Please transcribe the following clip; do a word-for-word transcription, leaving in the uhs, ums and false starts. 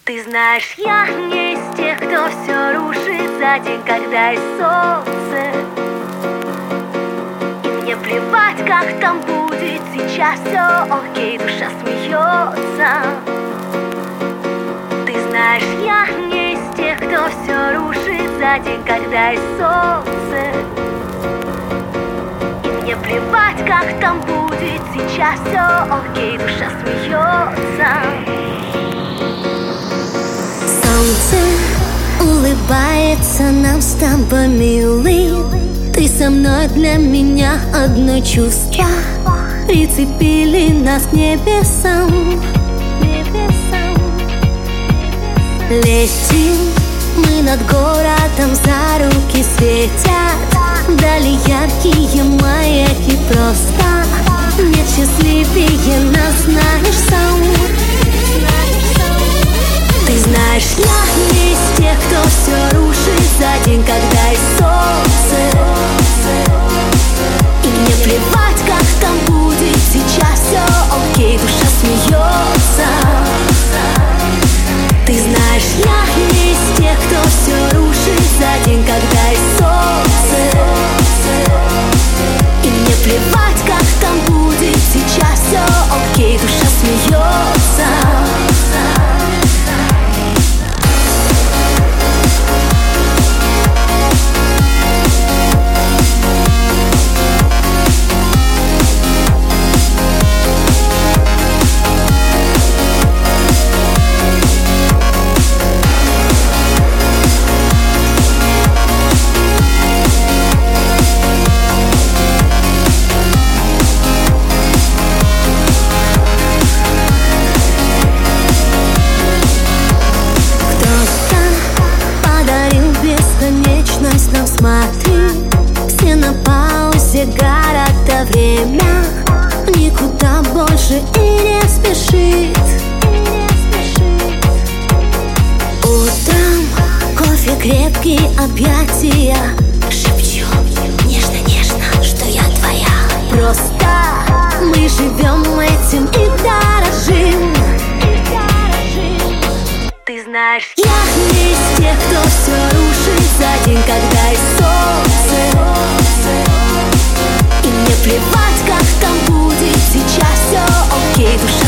Ты знаешь, я не из тех, кто все рушит за день, когда и солнце. И мне плевать, как там будет сейчас, все окей, душа смеется. Ты знаешь, я не из тех, кто все рушит за день, когда и солнце. И мне плевать, как там будет сейчас, все окей, душа смеется. Солнце улыбается нам с тобой, милый. Ты со мной, для меня одно чувство. Прицепили нас к небесам. Летим мы над городом, за руки светят вдали яркие маяки. Просто нет счастливее нас, знаешь сам. Ты знаешь, я не из тех, кто все рушит за день, когда и солнце. И мне плевать, как там будет сейчас, все окей, душа смеется. Ты знаешь, я не из тех, кто все рушит за день, когда и солнце. И мне плевать, как там будет сейчас, все окей, душа смеется. Нам смотри, все на паузе, города время никуда больше и не спешит. Утром кофе, крепкие объятия, шепчу нежно-нежно, что я твоя. Просто мы живем этим и дорожим. Ты знаешь, я не из тех, кто все рушит за день, когда и солнце. И мне плевать, как там будет сейчас, все окей, душа